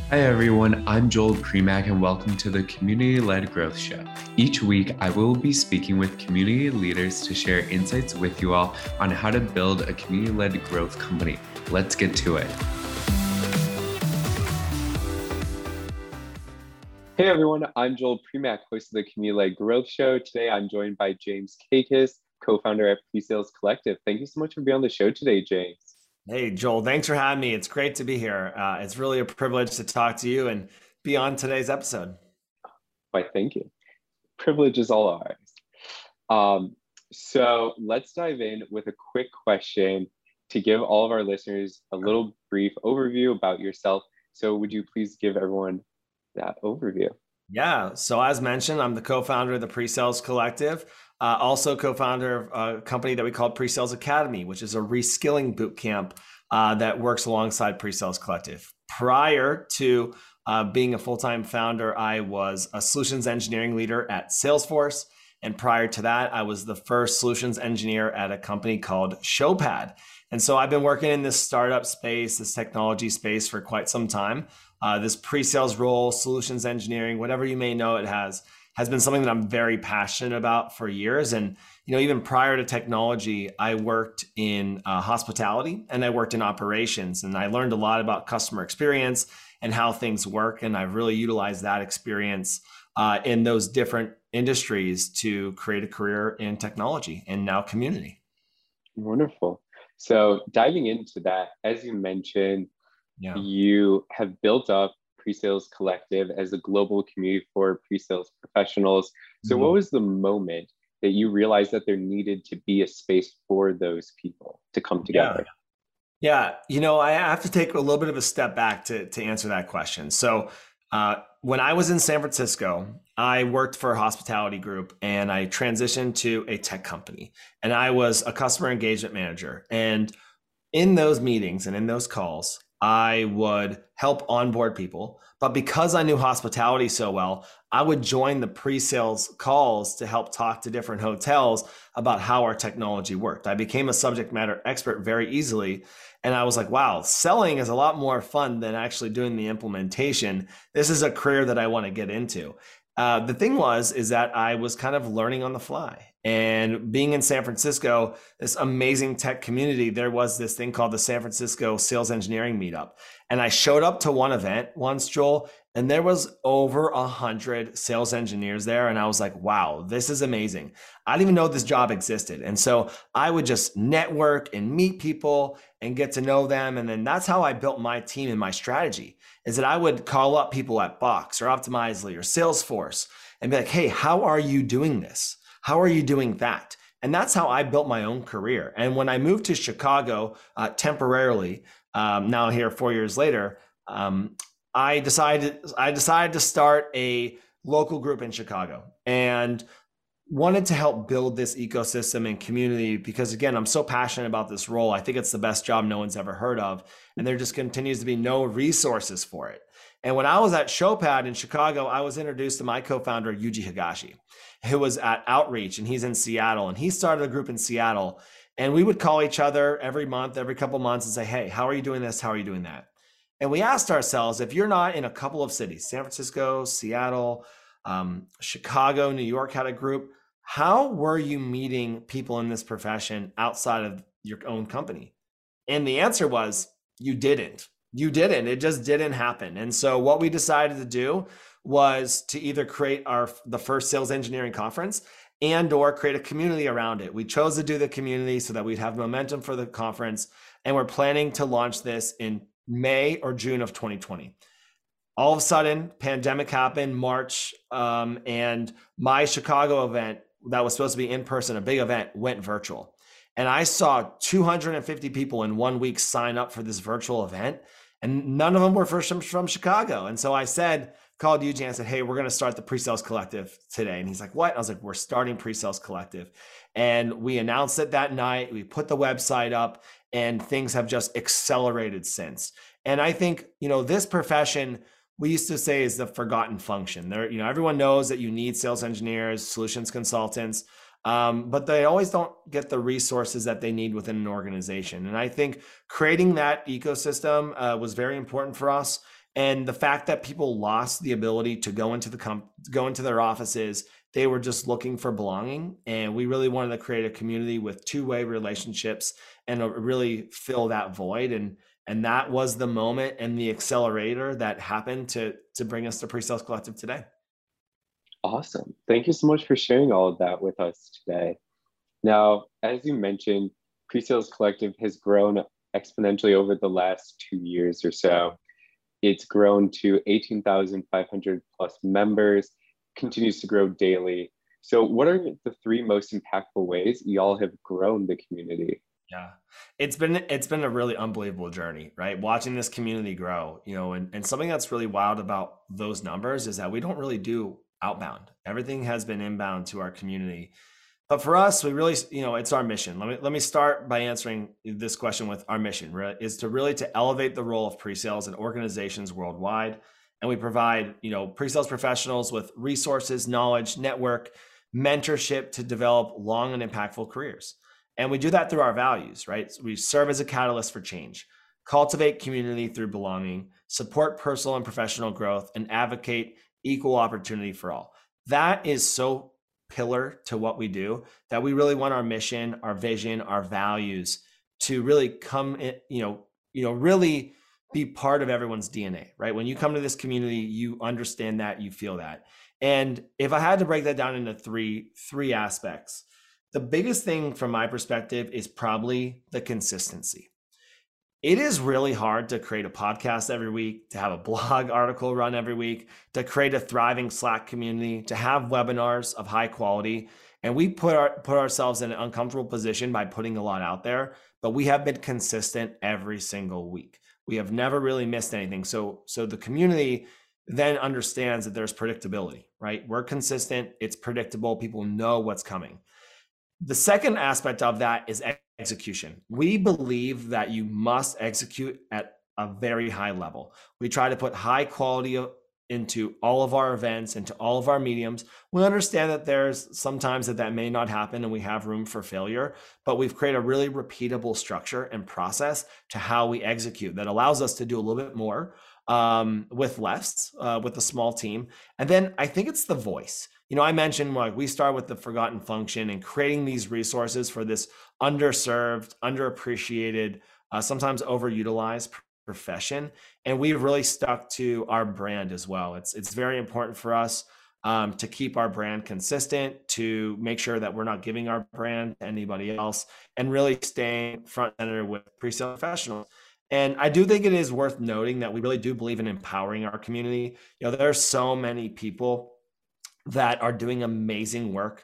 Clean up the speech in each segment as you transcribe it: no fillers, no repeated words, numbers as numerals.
Hi everyone, I'm Joel Premack and welcome to the Community Led Growth Show. Each week, I will be speaking with community leaders to share insights with you all on how to build a community led growth company. Let's get to it. Hey everyone, I'm Joel Premack, host of the Community Led Growth Show. Today, I'm joined by James Kakis, co-founder at Presales Collective. Thank you so much for being on the show today, James. Hey, Joel, thanks for having me. It's great to be here. It's really a privilege to talk to you and be on today's episode. Why, thank you. Privilege is all ours. So let's dive in with a quick question to give all of our listeners a little brief overview about yourself. So would you please give everyone that overview? Yeah, so as mentioned, I'm the co-founder of the Presales Collective, also co-founder of a company that we call Presales Academy, which is a reskilling boot camp that works alongside Presales Collective. Prior to being a full-time founder, I was a solutions engineering leader at Salesforce. And prior to that, I was the first solutions engineer at a company called Showpad. And so I've been working in this startup space, this technology space for quite some time. This pre-sales role, solutions engineering, whatever you may know it has been something that I'm very passionate about for years. And even prior to technology, I worked in hospitality and I worked in operations, and I learned a lot about customer experience and how things work. And I've really utilized that experience in those different industries to create a career in technology and now community. Wonderful. So diving into that, as you mentioned, Yeah. you have built up Presales Collective as a global community for presales professionals. So what Mhm. was the moment that you realized that there needed to be a space for those people to come Yeah. together? Yeah, I have to take a little bit of a step back to answer that question. So, when I was in San Francisco, I worked for a hospitality group and I transitioned to a tech company. And I was a customer engagement manager. And in those meetings and in those calls, I would help onboard people. But because I knew hospitality so well, I would join the pre-sales calls to help talk to different hotels about how our technology worked. I became a subject matter expert very easily. And I was like, wow, selling is a lot more fun than actually doing the implementation. This is a career that I want to get into. The thing is that I was kind of learning on the fly. And being in San Francisco, this amazing tech community, there was this thing called the San Francisco Sales Engineering Meetup. And I showed up to one event once, Joel, and there was over 100 sales engineers there. And I was like, wow, this is amazing. I didn't even know this job existed. And so I would just network and meet people and get to know them. And then that's how I built my team and my strategy, is that I would call up people at Box or Optimizely or Salesforce and be like, hey, how are you doing this? How are you doing that? And that's how I built my own career. And when I moved to Chicago temporarily, now here 4 years later, I decided to start a local group in Chicago and wanted to help build this ecosystem and community because, again, I'm so passionate about this role. I think it's the best job no one's ever heard of, and there just continues to be no resources for it. And when I was at Showpad in Chicago, I was introduced to my co-founder Yuji Higashi, who was at Outreach, and he's in Seattle, and he started a group in Seattle. And we would call each other every month, every couple months, and say, hey, how are you doing this? How are you doing that? And we asked ourselves, if you're not in a couple of cities, San Francisco, Seattle, Chicago, New York had a group, how were you meeting people in this profession outside of your own company? And the answer was, you didn't. You didn't. It just didn't happen. And so what we decided to do was to either create the first sales engineering conference and or create a community around it. We chose to do the community so that we'd have momentum for the conference. And we're planning to launch this in May or June of 2020. All of a sudden, pandemic happened, March, and my Chicago event that was supposed to be in person, a big event, went virtual. And I saw 250 people in 1 week sign up for this virtual event, and none of them were from Chicago. And so I called Eugene and said, hey, we're going to start the Presales Collective today. And he's like, what? I was like, we're starting Presales Collective. And we announced it that night. We put the website up, and things have just accelerated since. And I think, this profession, we used to say, is the forgotten function. Everyone knows that you need sales engineers, solutions consultants. but they always don't get the resources that they need within an organization. And I think creating that ecosystem was very important for us. And the fact that people lost the ability to go into go into their offices, they were just looking for belonging. And we really wanted to create a community with two-way relationships and really fill that void. And that was the moment and the accelerator that happened to bring us to Pre-Sales Collective today. Awesome. Thank you so much for sharing all of that with us today. Now, as you mentioned, Pre-Sales Collective has grown exponentially over the last 2 years or so. It's grown to 18,500 plus members, continues to grow daily. So what are the 3 most impactful ways y'all have grown the community? Yeah, it's been a really unbelievable journey, right? Watching this community grow, and something that's really wild about those numbers is that we don't really do outbound. Everything has been inbound to our community. But for us, we really, it's our mission. Let me start by answering this question with our mission, right? Is to really to elevate the role of pre-sales in organizations worldwide. And we provide, pre-sales professionals with resources, knowledge, network, mentorship to develop long and impactful careers. And we do that through our values, right? So we serve as a catalyst for change, cultivate community through belonging, support personal and professional growth, and advocate equal opportunity for all. That is so pillar to what we do that we really want our mission, our vision, our values to really come in, really be part of everyone's DNA, right? When you come to this community, you understand that, you feel that. And if I had to break that down into three aspects, the biggest thing from my perspective is probably the consistency. It is really hard to create a podcast every week, to have a blog article run every week, to create a thriving Slack community, to have webinars of high quality. And we put ourselves in an uncomfortable position by putting a lot out there, but we have been consistent every single week. We have never really missed anything. So the community then understands that there's predictability, right? We're consistent, it's predictable, people know what's coming. The second aspect of that is execution. We believe that you must execute at a very high level. We try to put high quality into all of our events, into all of our mediums. We understand that there's sometimes that may not happen and we have room for failure, but we've created a really repeatable structure and process to how we execute that allows us to do a little bit more with less, with a small team. And then I think it's the voice. I mentioned we start with the forgotten function and creating these resources for this underserved, underappreciated, sometimes overutilized profession. And we've really stuck to our brand as well. It's very important for us to keep our brand consistent, to make sure that we're not giving our brand to anybody else, and really staying front and center with pre-sale professionals. And I do think it is worth noting that we really do believe in empowering our community. There are so many people that are doing amazing work,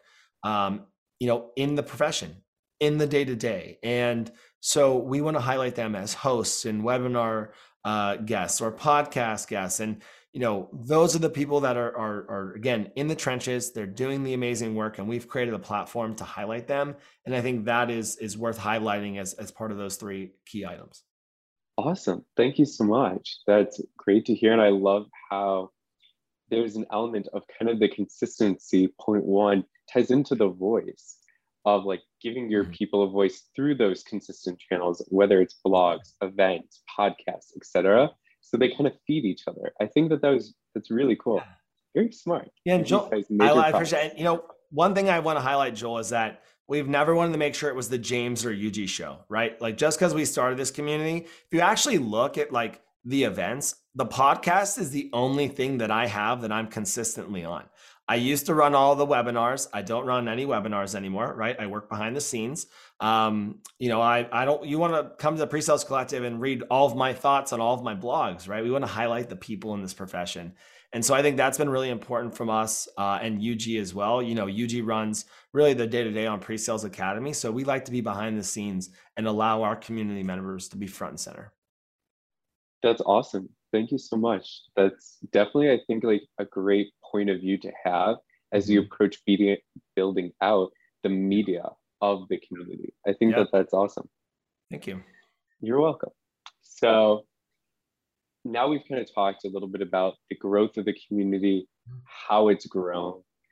in the profession, in the day-to-day. And so we want to highlight them as hosts and webinar guests or podcast guests. And, those are the people that are again, in the trenches, they're doing the amazing work, and we've created a platform to highlight them. And I think that is worth highlighting as part of those 3 key items. Awesome. Thank you so much. That's great to hear. And I love how there's an element of kind of the consistency. Point 1 ties into the voice of giving your people a voice through those consistent channels, whether it's blogs, events, podcasts, etc. So they kind of feed each other. I think that's really cool. Very smart. Yeah, and Joel, I appreciate it. One thing I want to highlight, Joel, is that we've never wanted to make sure it was the James or Yuji show, right? Just because we started this community, if you actually look at the events, the podcast is the only thing that I have that I'm consistently on. I used to run all the webinars. I don't run any webinars anymore, right? I work behind the scenes. I don't, you want to come to the Pre-Sales Collective and read all of my thoughts on all of my blogs, right? We want to highlight the people in this profession. And so I think that's been really important from us and Yuji as well. Yuji runs really the day-to-day on Pre-Sales Academy. So we like to be behind the scenes and allow our community members to be front and center. That's awesome. Thank you so much. That's definitely, I think, a great point of view to have as you approach building out the media of the community. I think that's awesome. Thank you. You're welcome. So now we've kind of talked a little bit about the growth of the community, how it's grown.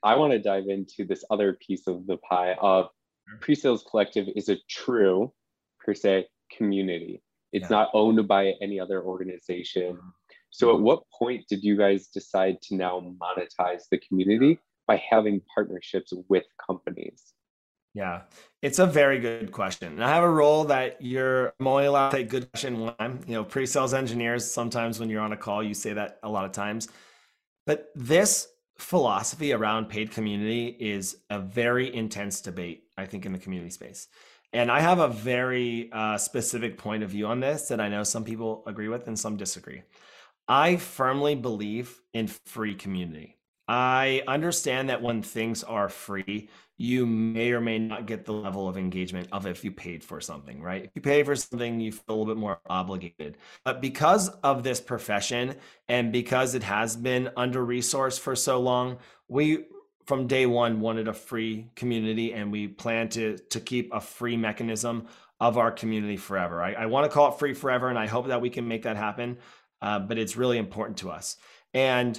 I want to dive into this other piece of the pie of Pre-Sales Collective is a true, per se, community. It's Yeah. not owned by any other organization. So at what point did you guys decide to now monetize the community by having partnerships with companies? Yeah, it's a very good question. And I have a role that I'm only allowed to take good question one time. Pre-sales engineers, sometimes when you're on a call, you say that a lot of times. But this philosophy around paid community is a very intense debate, I think, in the community space. And I have a very specific point of view on this that I know some people agree with and some disagree. I firmly believe in free community. I understand that when things are free, you may or may not get the level of engagement of if you paid for something, right? If you pay for something, you feel a little bit more obligated. But because of this profession and because it has been under resourced for so long, we from day one wanted a free community, and we plan to keep a free mechanism of our community forever. I want to call it free forever, and I hope that we can make that happen. But it's really important to us. And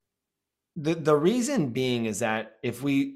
the reason being is that if we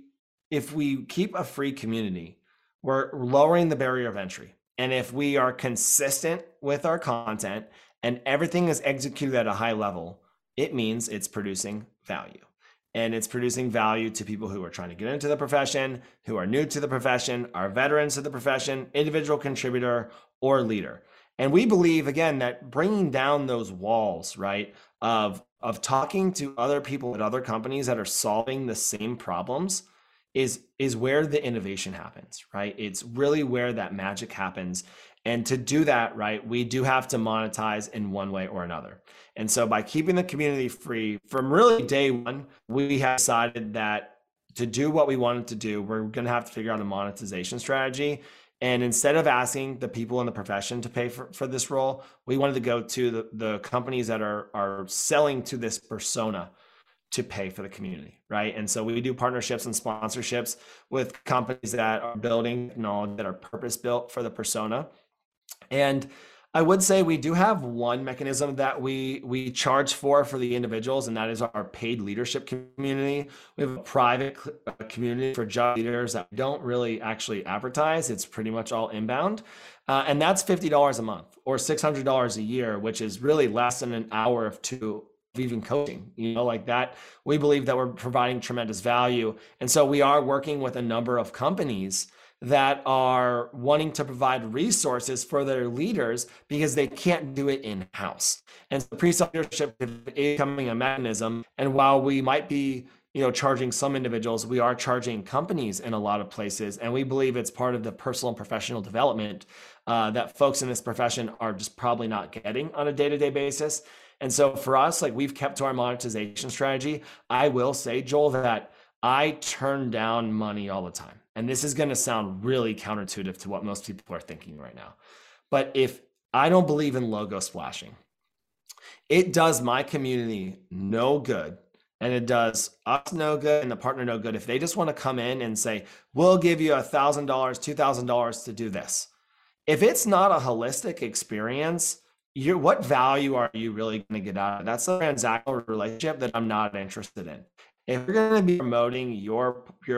keep a free community, we're lowering the barrier of entry. And if we are consistent with our content and everything is executed at a high level, it means it's producing value. And it's producing value to people who are trying to get into the profession, who are new to the profession, are veterans of the profession, individual contributor, or leader. And we believe, again, that bringing down those walls, right, of talking to other people at other companies that are solving the same problems is where the innovation happens, right? It's really where that magic happens. And to do that, right, we do have to monetize in one way or another. And so by keeping the community free from really day one, we have decided that to do what we wanted to do, we're going to have to figure out a monetization strategy. And instead of asking the people in the profession to pay for this role, we wanted to go to the companies that are selling to this persona to pay for the community, right? And so we do partnerships and sponsorships with companies that are building technology that are purpose built for the persona. And I would say we do have one mechanism that we charge for the individuals, and that is our paid leadership community. We have a private community for job leaders that we don't really actually advertise. It's pretty much all inbound. And that's $50 a month or $600 a year, which is really less than an hour of even coaching, like that. We believe that we're providing tremendous value. And so we are working with a number of companies that are wanting to provide resources for their leaders because they can't do it in-house. And so pre-sale leadership is becoming a mechanism. And while we might be, charging some individuals, we are charging companies in a lot of places. And we believe it's part of the personal and professional development that folks in this profession are just probably not getting on a day-to-day basis. And so for us, we've kept to our monetization strategy. I will say, Joel, that I turn down money all the time. And this is going to sound really counterintuitive to what most people are thinking right now. But if I don't believe in logo splashing, it does my community no good. And it does us no good and the partner no good if they just want to come in and say, we'll give you $1,000, $2,000 to do this. If it's not a holistic experience, what value are you really going to get out of it? That's a transactional relationship that I'm not interested in. If we're going to be promoting your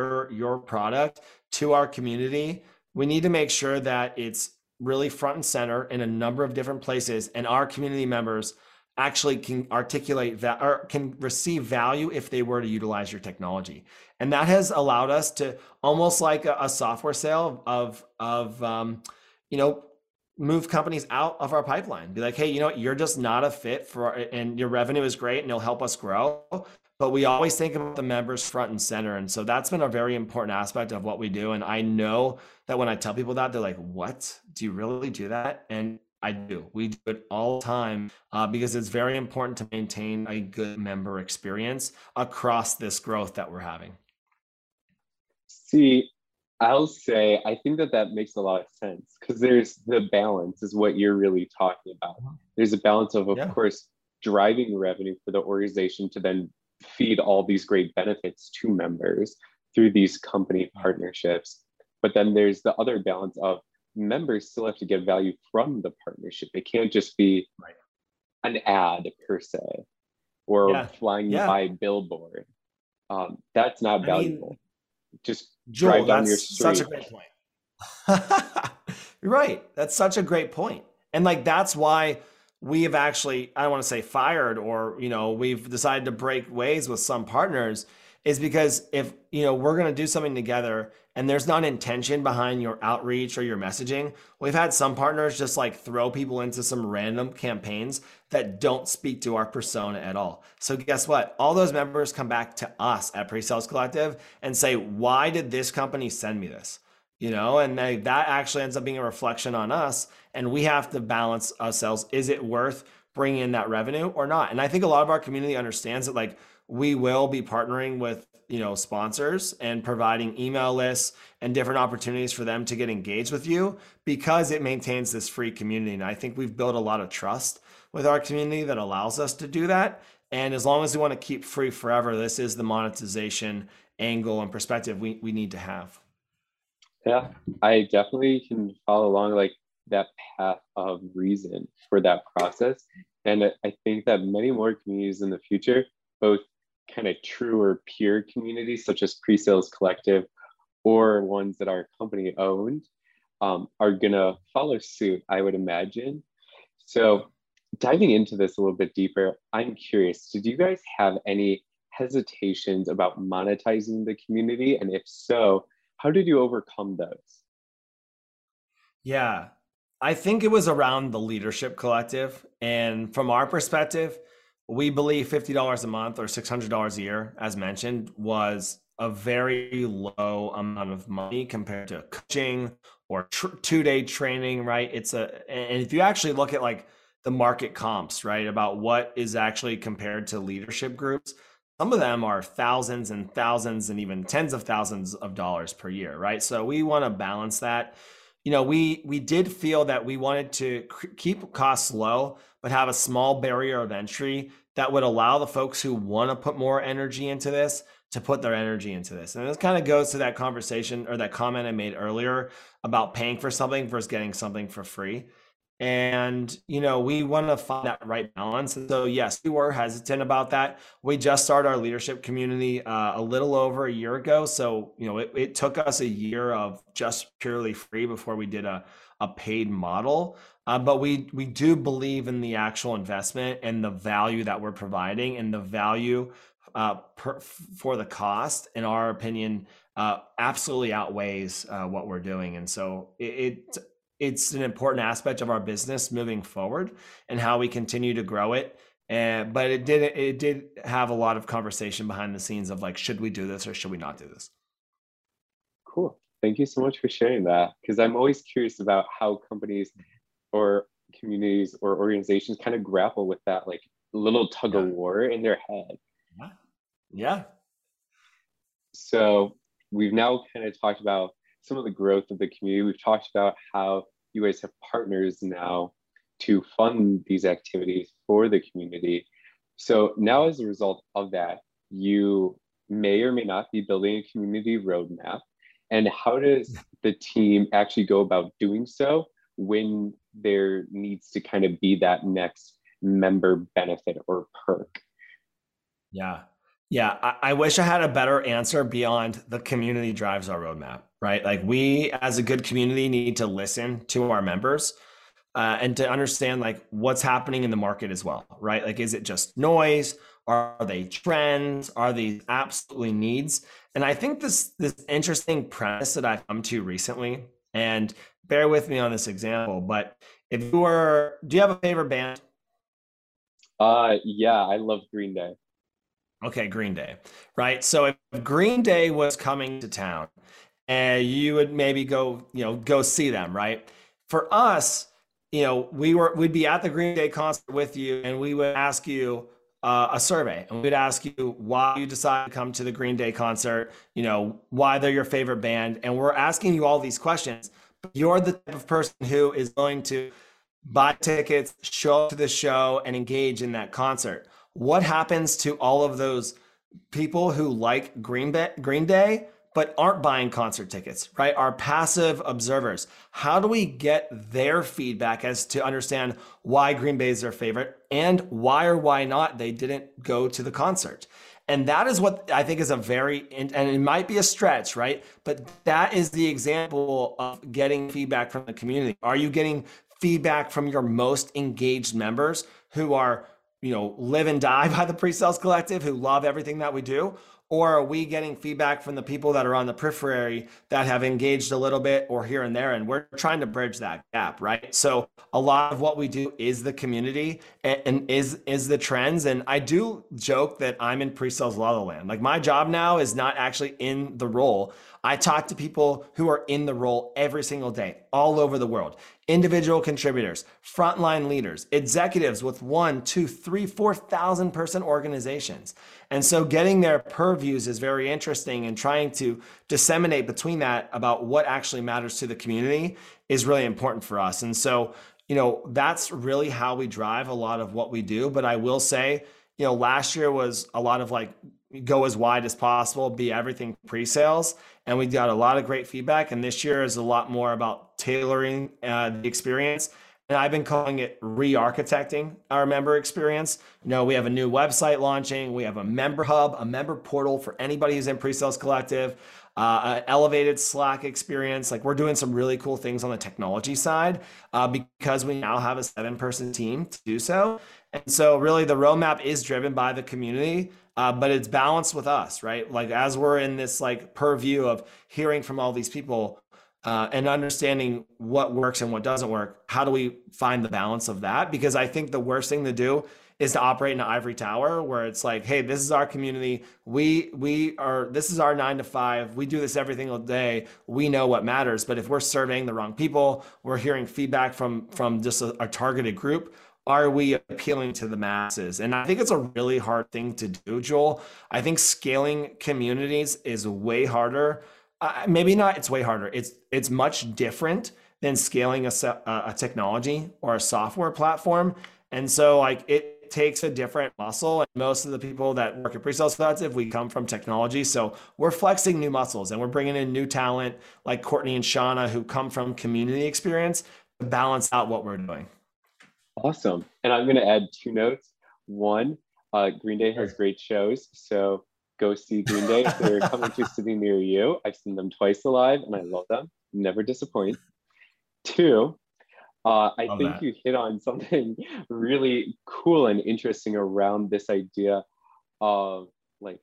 product to our community, we need to make sure that it's really front and center in a number of different places, and our community members actually can articulate that or can receive value if they were to utilize your technology. And that has allowed us to almost like a software sale of move companies out of our pipeline. Be like, hey, you're just not a fit for, and your revenue is great and it'll help us grow. But we always think about the members front and center. And so that's been a very important aspect of what we do. And I know that when I tell people that, they're like, what? Do you really do that? And I do. We do it all the time because it's very important to maintain a good member experience across this growth that we're having. See, I'll say, I think that makes a lot of sense because there's the balance is what you're really talking about. There's a balance of course, driving revenue for the organization to then feed all these great benefits to members through these company partnerships. But then there's the other balance of members still have to get value from the partnership. It can't just be an ad per se or flying by billboard. That's not I mean, valuable. Just Joel, drive down your that's such a street. great point. You're right. That's such a great point. And like that's why we have actually, I don't want to say fired or, we've decided to break ways with some partners is because if, we're going to do something together and there's not intention behind your outreach or your messaging, we've had some partners just like throw people into some random campaigns that don't speak to our persona at all. So guess what? All those members come back to us at Pre-Sales Collective and say, why did this company send me this? And that actually ends up being a reflection on us, and we have to balance ourselves. Is it worth bringing in that revenue or not? And I think a lot of our community understands that like we will be partnering with sponsors and providing email lists and different opportunities for them to get engaged with you because it maintains this free community. And I think we've built a lot of trust with our community that allows us to do that. And as long as we want to keep free forever, this is the monetization angle and perspective we need to have. Yeah, I definitely can follow along like that path of reason for that process. And I think that many more communities in the future, both kind of true or peer communities such as Pre-Sales Collective or ones that are company owned, are gonna follow suit, I would imagine. So diving into this a little bit deeper, I'm curious, did you guys have any hesitations about monetizing the community? And if so, how did you overcome those? Yeah, I think it was around the Leadership Collective. And from our perspective, we believe $50 a month or $600 a year, as mentioned, was a very low amount of money compared to coaching or 2-day training, right? And if you actually look at like the market comps, right, about what is actually compared to leadership groups, some of them are thousands and thousands and even tens of thousands of dollars per year, right? So we want to balance that. We did feel that we wanted to keep costs low, but have a small barrier of entry that would allow the folks who want to put more energy into this to put their energy into this. And this kind of goes to that conversation or that comment I made earlier about paying for something versus getting something for free. And, we want to find that right balance. And so, yes, we were hesitant about that. We just started our leadership community a little over a year ago. So, it took us a year of just purely free before we did a paid model. But we do believe in the actual investment and the value that we're providing and the value for the cost, in our opinion, absolutely outweighs what we're doing. And so it's an important aspect of our business moving forward and how we continue to grow it. But it did have a lot of conversation behind the scenes of like, should we do this or should we not do this? Cool. Thank you so much for sharing that. Because I'm always curious about how companies or communities or organizations kind of grapple with that like little tug of war in their head. Yeah. So we've now kind of talked about some of the growth of the community. We've talked about how you guys have partners now to fund these activities for the community. So now as a result of that, you may or may not be building a community roadmap. And how does the team actually go about doing so when there needs to kind of be that next member benefit or perk? Yeah. I wish I had a better answer beyond the community drives our roadmap, right? Like we as a good community need to listen to our members and to understand like what's happening in the market as well, right? Like, is it just noise? Are they trends? Are these absolutely needs? And I think this interesting premise that I've come to recently, and bear with me on this example, but do you have a favorite band? Yeah, I love Green Day. Okay, Green Day, right? So if Green Day was coming to town and you would maybe go see them, right? For us, we'd be at the Green Day concert with you and we would ask you a survey and we'd ask you why you decided to come to the Green Day concert, why they're your favorite band. And we're asking you all these questions, but you're the type of person who is going to buy tickets, show up to the show and engage in that concert. What happens to all of those people who like Green Day, but aren't buying concert tickets, right? Our passive observers. How do we get their feedback as to understand why Green Day is their favorite and why or why not they didn't go to the concert? And that is what I think is and it might be a stretch, right? But that is the example of getting feedback from the community. Are you getting feedback from your most engaged members who are, live and die by the Pre-Sales Collective, who love everything that we do? Or are we getting feedback from the people that are on the periphery that have engaged a little bit or here and there? And we're trying to bridge that gap, right? So a lot of what we do is the community and is the trends. And I do joke that I'm in pre-sales la la land. Like, my job now is not actually in the role. I talk to people who are in the role every single day, all over the world. Individual contributors, frontline leaders, executives with 1, 2, 3, 4,000 person organizations. And so getting their purviews is very interesting, and trying to disseminate between that about what actually matters to the community is really important for us. And so, that's really how we drive a lot of what we do. But I will say, last year was a lot of like, go as wide as possible, be everything pre-sales. And we got a lot of great feedback. And this year is a lot more about tailoring the experience. And I've been calling it re-architecting our member experience. We have a new website launching. We have a member hub, a member portal for anybody who's in Pre-Sales Collective, an elevated Slack experience. Like, we're doing some really cool things on the technology side because we now have a 7-person team to do so. And so really the roadmap is driven by the community, but it's balanced with us, right? Like, as we're in this like purview of hearing from all these people and understanding what works and what doesn't work, how do we find the balance of that? Because I think the worst thing to do is to operate in an ivory tower where it's like, hey, this is our community. This is our 9 to 5. We do this every single day. We know what matters. But if we're surveying the wrong people, we're hearing feedback from just a targeted group, are we appealing to the masses? And I think it's a really hard thing to do, Joel. I think scaling communities is way harder. Maybe not, it's way harder. It's much different than scaling a technology or a software platform. And so like, it takes a different muscle. And most of the people that work at Pre-Sales Collective, we come from technology. So we're flexing new muscles, and we're bringing in new talent like Courtney and Shauna, who come from community experience, to balance out what we're doing. Awesome. And I'm going to add 2 notes. One, Green Day has great shows. So go see Green Day if they're coming to a city near you. I've seen them twice live and I love them. Never disappoint. 2, I think you hit on something really cool and interesting around this idea of like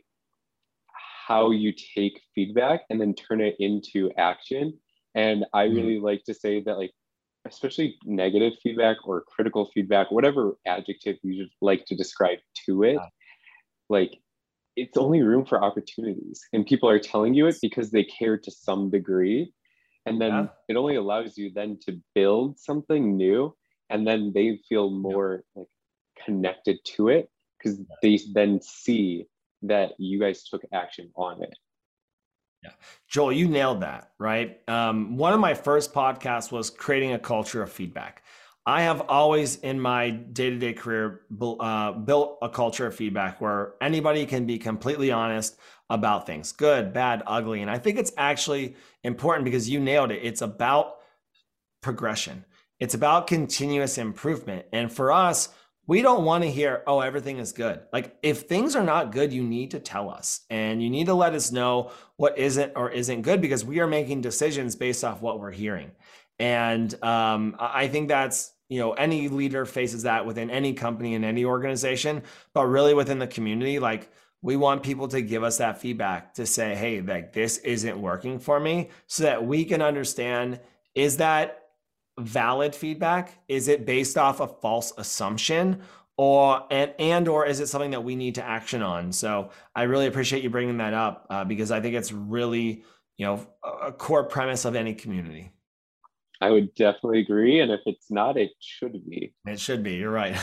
how you take feedback and then turn it into action. And I really like to say that, like, especially negative feedback or critical feedback, whatever adjective you just like to describe to it, like, it's only room for opportunities, and people are telling you it because they care to some degree. And then it only allows you then to build something new, and then they feel more like connected to it because they then see that you guys took action on it. Yeah. Joel, you nailed that, right? One of my first podcasts was creating a culture of feedback. I have always in my day-to-day career built a culture of feedback where anybody can be completely honest about things, good, bad, ugly. And I think it's actually important because you nailed it. It's about progression. It's about continuous improvement. And for us, we don't want to hear, oh, everything is good. Like, if things are not good, you need to tell us, and you need to let us know what isn't or isn't good, because we are making decisions based off what we're hearing. And I think that's, any leader faces that within any company and any organization, but really within the community, like, we want people to give us that feedback to say, hey, like, this isn't working for me, so that we can understand, is that valid feedback? Is it based off a false assumption, or is it something that we need to action on? So I really appreciate you bringing that up because I think it's really, a core premise of any community. I would definitely agree. And if it's not, it should be. It should be. You're right.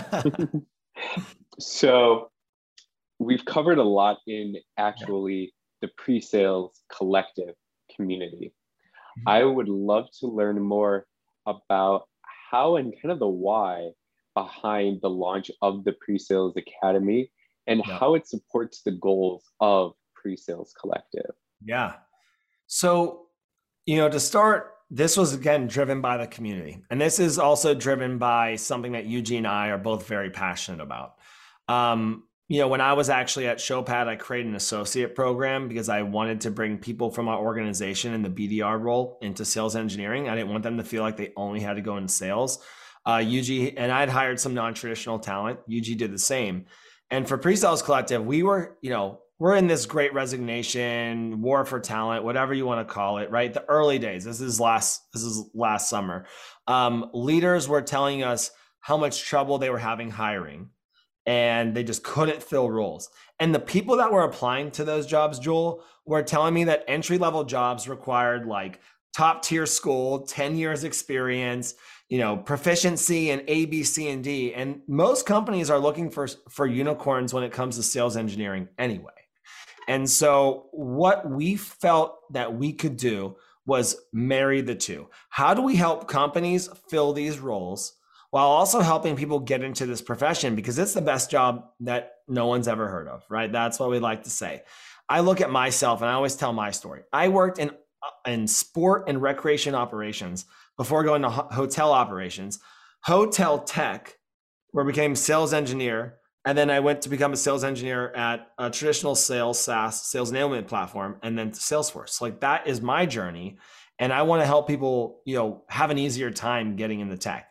So we've covered a lot in actually the Pre-Sales Collective community. I would love to learn more about how and kind of the why behind the launch of the Pre-Sales Academy and how it supports the goals of Pre-Sales Collective. Yeah. So, to start, this was again driven by the community. And this is also driven by something that Eugene and I are both very passionate about. When I was actually at Showpad, I created an associate program because I wanted to bring people from our organization in the BDR role into sales engineering. I didn't want them to feel like they only had to go into sales. UG, and I'd hired some non-traditional talent. UG did the same. And for Pre-Sales Collective, we're in this great resignation, war for talent, whatever you want to call it, right? The early days. This is last summer. Leaders were telling us how much trouble they were having hiring, and they just couldn't fill roles. And the people that were applying to those jobs, Joel, were telling me that entry-level jobs required like top tier school, 10 years experience, proficiency in A, B, C, and D. And most companies are looking for unicorns when it comes to sales engineering anyway. And so what we felt that we could do was marry the two. How do we help companies fill these roles while also helping people get into this profession? Because it's the best job that no one's ever heard of, right? That's what we like to say. I look at myself and I always tell my story. I worked in sport and recreation operations before going to hotel operations, hotel tech, where I became sales engineer. And then I went to become a sales engineer at a traditional sales SaaS sales enablement platform, and then to Salesforce. Like, that is my journey. And I want to help people, have an easier time getting into tech.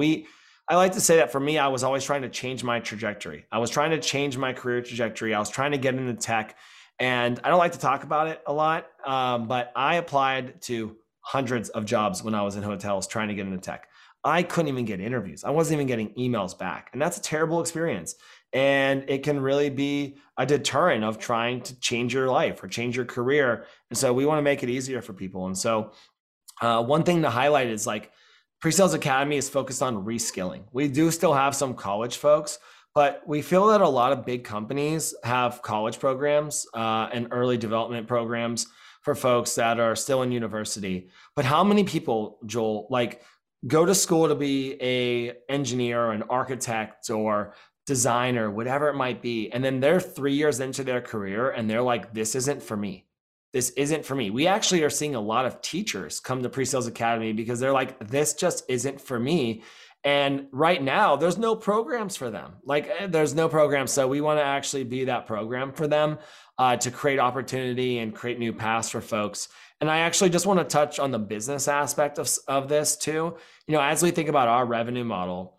I like to say that for me, I was always trying to change my trajectory. I was trying to change my career trajectory. I was trying to get into tech, and I don't like to talk about it a lot, but I applied to hundreds of jobs when I was in hotels trying to get into tech. I couldn't even get interviews. I wasn't even getting emails back. And that's a terrible experience. And it can really be a deterrent of trying to change your life or change your career. And so we want to make it easier for people. And so one thing to highlight is like Pre-Sales Academy is focused on reskilling. We do still have some college folks, but we feel that a lot of big companies have college programs and early development programs for folks that are still in university. But how many people, Joel, go to school to be an engineer or an architect or designer, whatever it might be, and then they're 3 years into their career and they're like, this isn't for me. This isn't for me. We actually are seeing a lot of teachers come to Pre-Sales Academy because they're like, this just isn't for me. And right now, there's no programs for them. There's no programs. So we want to actually be that program for them to create opportunity and create new paths for folks. And I actually just want to touch on the business aspect of this too. As we think about our revenue model,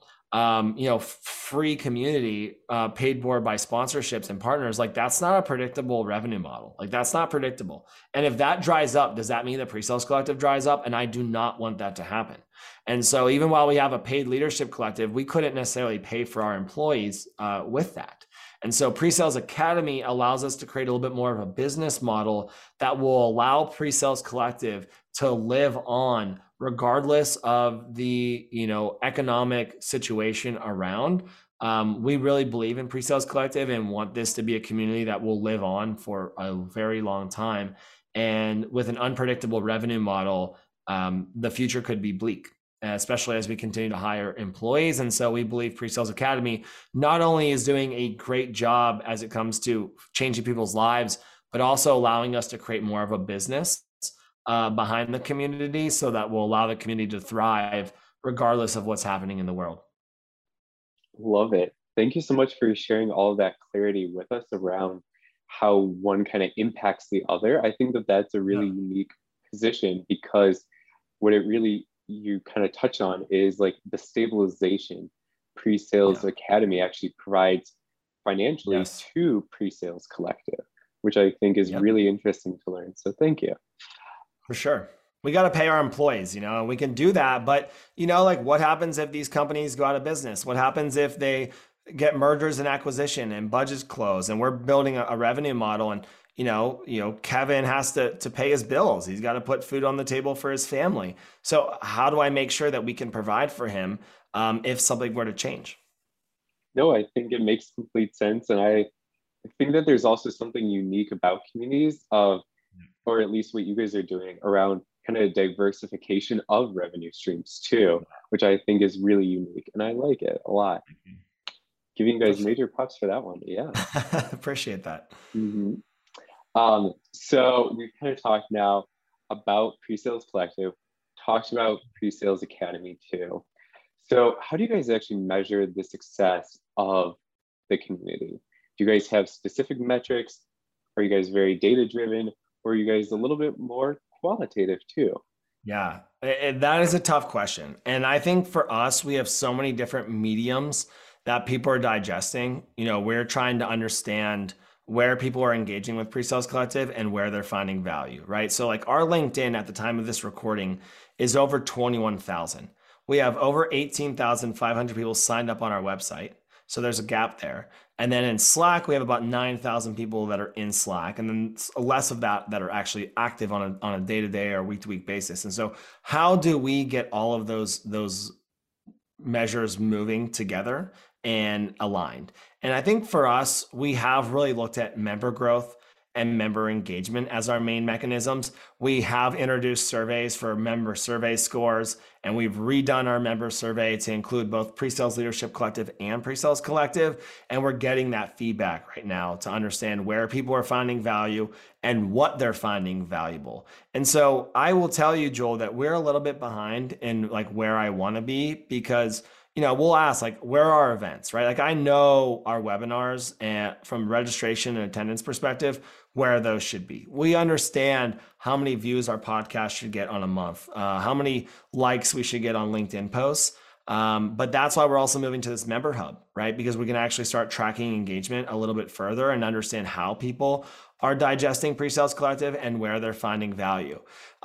free community paid for by sponsorships and partners, that's not a predictable revenue model. That's not predictable. And if that dries up, does that mean the Pre-Sales Collective dries up? And I do not want that to happen. And so even while we have a paid leadership collective, we couldn't necessarily pay for our employees with that. And so Pre-Sales Academy allows us to create a little bit more of a business model that will allow Pre-Sales Collective to live on regardless of the economic situation around. We really believe in Pre-Sales Collective and want this to be a community that will live on for a very long time. And with an unpredictable revenue model, the future could be bleak, especially as we continue to hire employees. And so we believe Pre-Sales Academy not only is doing a great job as it comes to changing people's lives, but also allowing us to create more of a business behind the community, so that will allow the community to thrive regardless of what's happening in the world. Love it. Thank you so much for sharing all of that clarity with us around how one kind of impacts the other. I think that that's a really unique position, because what it really, you kind of touch on is the stabilization Pre-Sales Academy actually provides financially to Pre-Sales Collective, which I think is really interesting to learn. So thank you. For sure. We got to pay our employees, and we can do that. But, what happens if these companies go out of business? What happens if they get mergers and acquisition and budgets close, and we're building a revenue model, and, Kevin has to pay his bills. He's got to put food on the table for his family. So how do I make sure that we can provide for him if something were to change? No, I think it makes complete sense. And I think that there's also something unique about communities or at least what you guys are doing around kind of diversification of revenue streams too, which I think is really unique. And I like it a lot. Giving you guys major props for that one. Yeah. Appreciate that. Mm-hmm. So we've kind of talked now about Pre-Sales Collective, talked about Pre-Sales Academy too. So how do you guys actually measure the success of the community? Do you guys have specific metrics? Are you guys very data driven? Or are you guys a little bit more qualitative too? Yeah, that is a tough question. And I think for us, we have so many different mediums that people are digesting. We're trying to understand where people are engaging with Pre-Sales Collective and where they're finding value, right? So like our LinkedIn at the time of this recording is over 21,000. We have over 18,500 people signed up on our website. So there's a gap there. And then in Slack, we have about 9,000 people that are in Slack, and then less of that are actually active on a day-to-day or week-to-week basis. And so how do we get all of those measures moving together and aligned? And I think for us, we have really looked at member growth and member engagement as our main mechanisms. We have introduced surveys for member survey scores, and we've redone our member survey to include both Pre-Sales Leadership Collective and Pre-Sales Collective. And we're getting that feedback right now to understand where people are finding value and what they're finding valuable. And so I will tell you, Joel, that we're a little bit behind in like where I want to be, because we'll ask like, where are our events, right? Like I know our webinars and from registration and attendance perspective, where those should be. We understand how many views our podcast should get on a month, how many likes we should get on LinkedIn posts. But that's why we're also moving to this member hub, right? Because we can actually start tracking engagement a little bit further and understand how people are digesting Pre-Sales Collective and where they're finding value.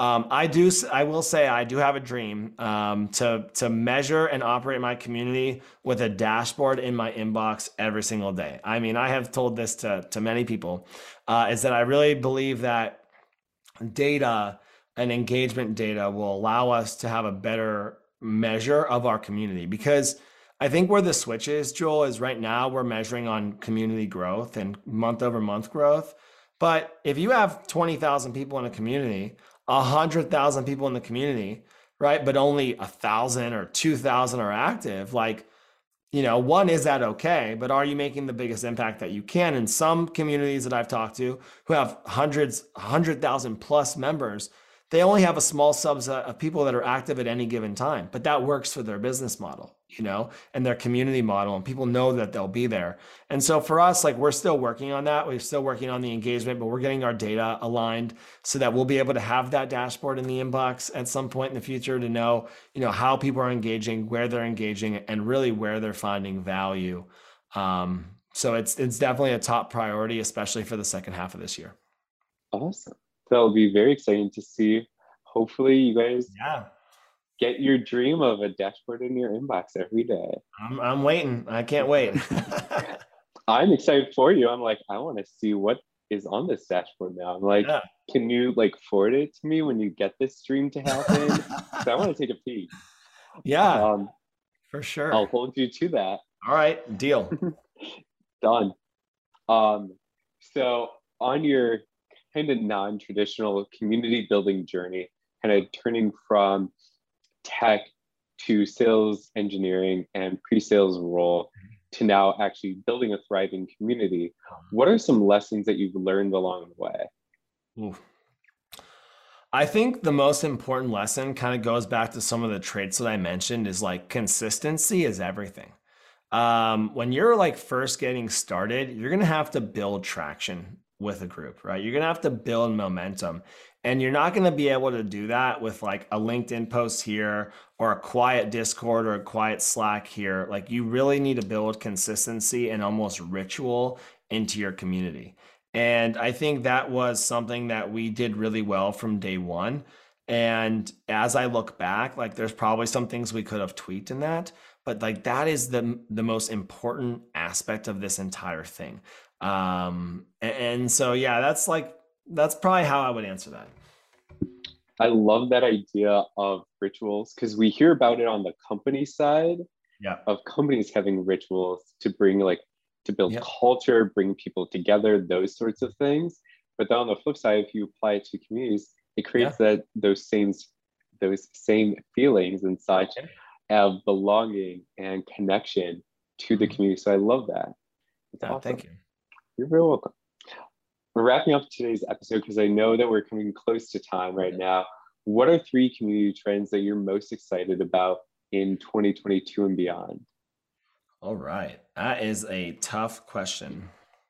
I will say I do have a dream to measure and operate my community with a dashboard in my inbox every single day. I mean, I have told this to many people, is that I really believe that data and engagement data will allow us to have a better measure of our community. Because I think where the switch is, Joel, is right now we're measuring on community growth and month over month growth. But if you have 20,000 people in a community, 100,000 people in the community, right? But only 1,000 or 2,000 are active, like, one, is that okay? But are you making the biggest impact that you can? In some communities that I've talked to who have 100,000 plus members, they only have a small subset of people that are active at any given time, but that works for their business model, and their community model, and people know that they'll be there. And so for us, like we're still working on that. We're still working on the engagement, but we're getting our data aligned so that we'll be able to have that dashboard in the inbox at some point in the future to know, how people are engaging, where they're engaging, and really where they're finding value. So it's definitely a top priority, especially for the second half of this year. Awesome. That'll be very exciting to see. Hopefully you guys get your dream of a dashboard in your inbox every day. I'm waiting. I can't wait. I'm excited for you. I'm like, I want to see what is on this dashboard now. I'm like, Can you like forward it to me when you get this dream to happen? Because I want to take a peek. Yeah, for sure. I'll hold you to that. All right, deal. Done. So on your kind of non-traditional community building journey, kind of turning from tech to sales engineering and pre-sales role to now actually building a thriving community, what are some lessons that you've learned along the way? Ooh. I think the most important lesson kind of goes back to some of the traits that I mentioned, is like consistency is everything. When you're like first getting started, you're going to have to build traction with a group, right? You're going to have to build momentum, and you're not going to be able to do that with like a LinkedIn post here or a quiet Discord or a quiet Slack here. Like you really need to build consistency and almost ritual into your community. And I think that was something that we did really well from day one. And as I look back, like there's probably some things we could have tweaked in that, but like that is the most important aspect of this entire thing. And so, yeah, that's probably how I would answer that. I love that idea of rituals, because we hear about it on the company side of companies having rituals to bring to build culture, bring people together, those sorts of things. But then on the flip side, if you apply it to communities, it creates those same feelings and such of belonging and connection to the community. So I love that. It's awesome. Thank you. You're very welcome. We're wrapping up today's episode because I know that we're coming close to time right now. What are 3 community trends that you're most excited about in 2022 and beyond? All right. That is a tough question.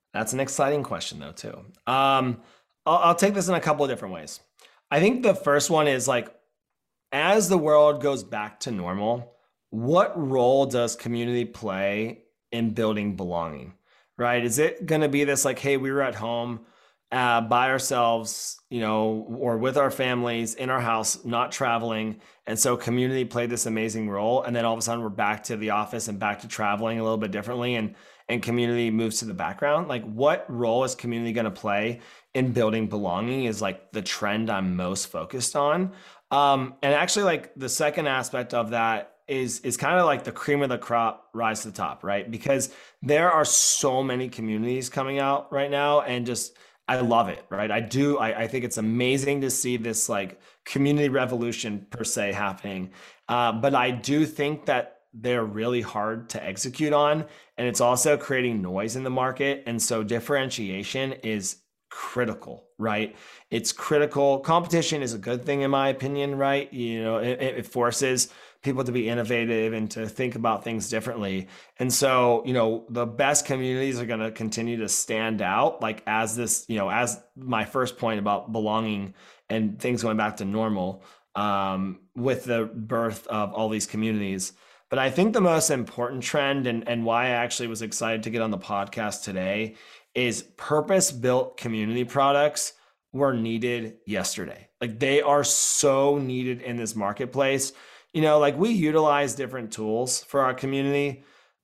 That's an exciting question though, too. I'll take this in a couple of different ways. I think the first one is like, as the world goes back to normal, what role does community play in building belonging, right? Is it going to be this like, hey, we were at home by ourselves, or with our families in our house, not traveling. And so community played this amazing role. And then all of a sudden we're back to the office and back to traveling a little bit differently. And community moves to the background. Like, what role is community going to play in building belonging is like the trend I'm most focused on. And actually, like the second aspect of that is kind of like the cream of the crop rise to the top, right? Because there are so many communities coming out right now, and just I love it, right? I think it's amazing to see this like community revolution per se happening. But I do think that they're really hard to execute on, and it's also creating noise in the market. And so differentiation is critical, right? It's critical. Competition is a good thing, in my opinion, right? It forces people to be innovative and to think about things differently. And so, the best communities are going to continue to stand out, like as this, as my first point about belonging and things going back to normal, with the birth of all these communities. But I think the most important trend, and why I actually was excited to get on the podcast today, is purpose-built community products were needed yesterday. Like, they are so needed in this marketplace. Like, we utilize different tools for our community,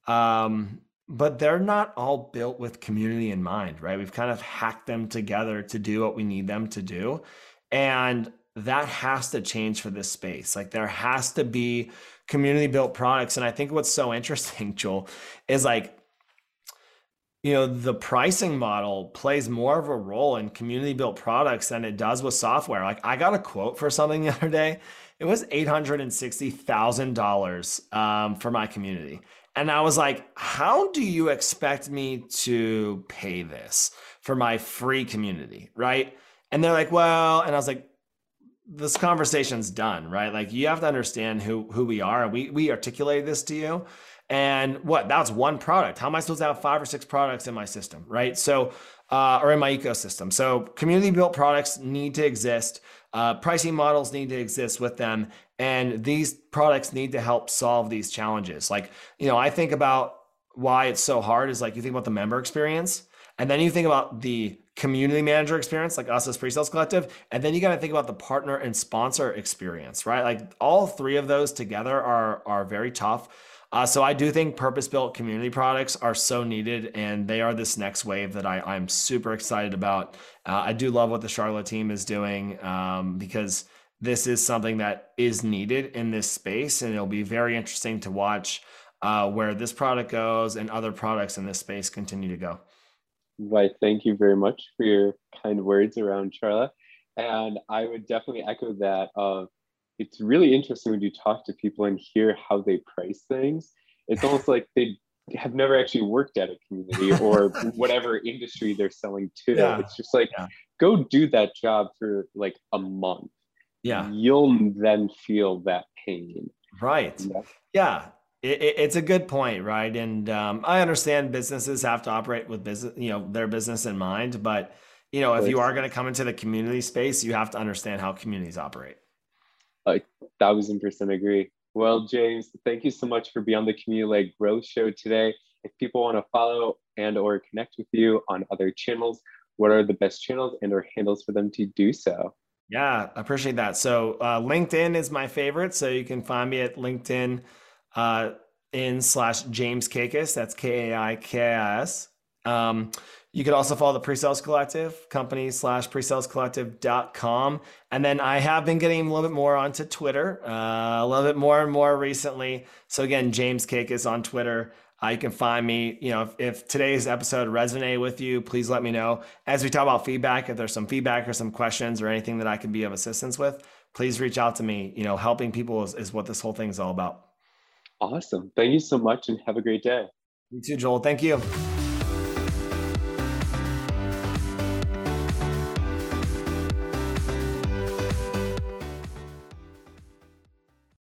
but they're not all built with community in mind, right? We've kind of hacked them together to do what we need them to do. And that has to change for this space. Like, there has to be community built products. And I think what's so interesting, Joel, is like, the pricing model plays more of a role in community built products than it does with software. Like, I got a quote for something the other day. It was $860,000 for my community. And I was like, how do you expect me to pay this for my free community, right? And they're like, well, and I was like, this conversation's done, right? Like, you have to understand who we are. We articulated this to you. And that's one product. How am I supposed to have 5 or 6 products in my system, right? So, or in my ecosystem. So community built products need to exist. Pricing models need to exist with them. And these products need to help solve these challenges. Like, I think about why it's so hard is like, you think about the member experience, and then you think about the community manager experience, like us as Pre-Sales Collective, and then you got to think about the partner and sponsor experience, right? Like, all 3 of those together are very tough. So I do think purpose-built community products are so needed, and they are this next wave that I'm super excited about. I do love what the Charlotte team is doing, because this is something that is needed in this space, and it'll be very interesting to watch where this product goes and other products in this space continue to go. Why, thank you very much for your kind words around Charlotte. And I would definitely echo that. It's really interesting when you talk to people and hear how they price things. It's almost like they have never actually worked at a community or whatever industry they're selling to. Yeah. It's just like, go do that job for like a month. Yeah. You'll then feel that pain. Right. Yeah. It's a good point, right? And I understand businesses have to operate with business, their business in mind. But, if you are going to come into the community space, you have to understand how communities operate. I 1,000% agree. Well, James, thank you so much for being on the Community-Led Growth Show today. If people want to follow and or connect with you on other channels, what are the best channels and or handles for them to do so? Yeah, I appreciate that. So LinkedIn is my favorite. So you can find me at LinkedIn /James Kakis. That's Kaikis. You could also follow the Pre-Sales Collective, company /presalescollective.com. And then I have been getting a little bit more onto Twitter, a little bit more and more recently. So again, James Kakis on Twitter. You can find me. If today's episode resonated with you, please let me know. As we talk about feedback, if there's some feedback or some questions or anything that I can be of assistance with, please reach out to me. Helping people is what this whole thing is all about. Awesome. Thank you so much and have a great day. You too, Joel. Thank you.